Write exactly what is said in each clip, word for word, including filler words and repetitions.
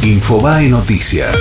Infobae Noticias.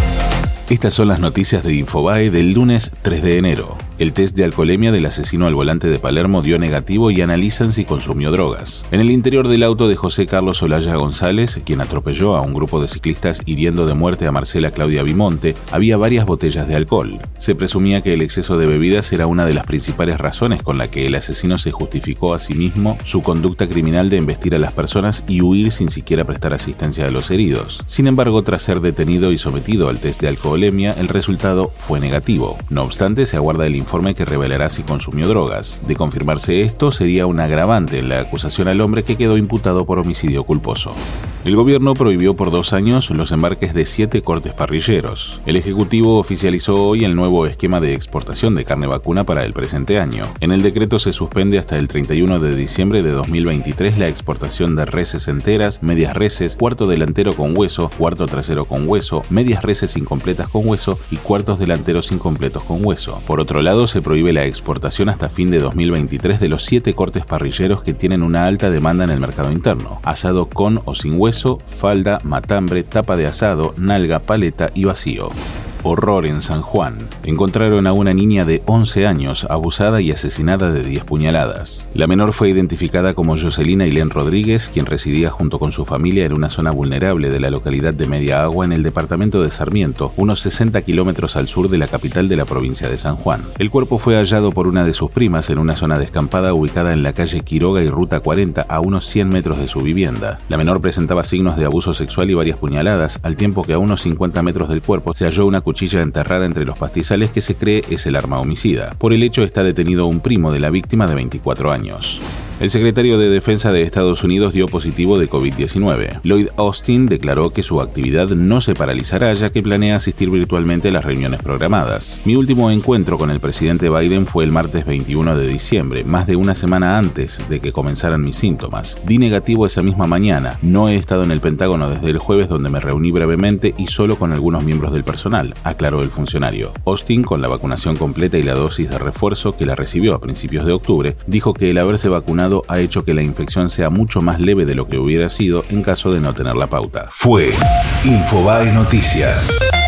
Estas son las noticias de Infobae del lunes tres de enero. El test de alcoholemia del asesino al volante de Palermo dio negativo y analizan si consumió drogas. En el interior del auto de José Carlos Olaya González, quien atropelló a un grupo de ciclistas hiriendo de muerte a Marcela Claudia Bimonte, había varias botellas de alcohol. Se presumía que el exceso de bebidas era una de las principales razones con la que el asesino se justificó a sí mismo su conducta criminal de embestir a las personas y huir sin siquiera prestar asistencia a los heridos. Sin embargo, tras ser detenido y sometido al test de alcoholemia, el resultado fue negativo. No obstante, se aguarda el informe que revelará si consumió drogas. De confirmarse esto, sería un agravante en la acusación al hombre que quedó imputado por homicidio culposo. El gobierno prohibió por dos años los embarques de siete cortes parrilleros. El Ejecutivo oficializó hoy el nuevo esquema de exportación de carne vacuna para el presente año. En el decreto se suspende hasta el treinta y uno de diciembre de dos mil veintitrés la exportación de reses enteras, medias reses, cuarto delantero con hueso, cuarto trasero con hueso, medias reses incompletas con hueso y cuartos delanteros incompletos con hueso. Por otro lado, se prohíbe la exportación hasta fin de dos mil veintitrés de los siete cortes parrilleros que tienen una alta demanda en el mercado interno: asado con o sin hueso, falda, matambre, tapa de asado, nalga, paleta y vacío. Horror en San Juan. Encontraron a una niña de once años abusada y asesinada de diez puñaladas. La menor fue identificada como Jocelina Ailén Rodríguez, quien residía junto con su familia en una zona vulnerable de la localidad de Media Agua en el departamento de Sarmiento, unos sesenta kilómetros al sur de la capital de la provincia de San Juan. El cuerpo fue hallado por una de sus primas en una zona descampada ubicada en la calle Quiroga y Ruta cuarenta, a unos cien metros de su vivienda. La menor presentaba signos de abuso sexual y varias puñaladas, al tiempo que a unos cincuenta metros del cuerpo se halló una cuchilla enterrada entre los pastizales que se cree es el arma homicida. Por el hecho está detenido un primo de la víctima de veinticuatro años. El secretario de Defensa de Estados Unidos dio positivo de COVID diecinueve. Lloyd Austin declaró que su actividad no se paralizará, ya que planea asistir virtualmente a las reuniones programadas. Mi último encuentro con el presidente Biden fue el martes veintiuno de diciembre, más de una semana antes de que comenzaran mis síntomas. Di negativo esa misma mañana. No he estado en el Pentágono desde el jueves, donde me reuní brevemente y solo con algunos miembros del personal, aclaró el funcionario. Austin, con la vacunación completa y la dosis de refuerzo que la recibió a principios de octubre, dijo que el haberse vacunado ha hecho que la infección sea mucho más leve de lo que hubiera sido en caso de no tener la pauta. Fue Infobae Noticias.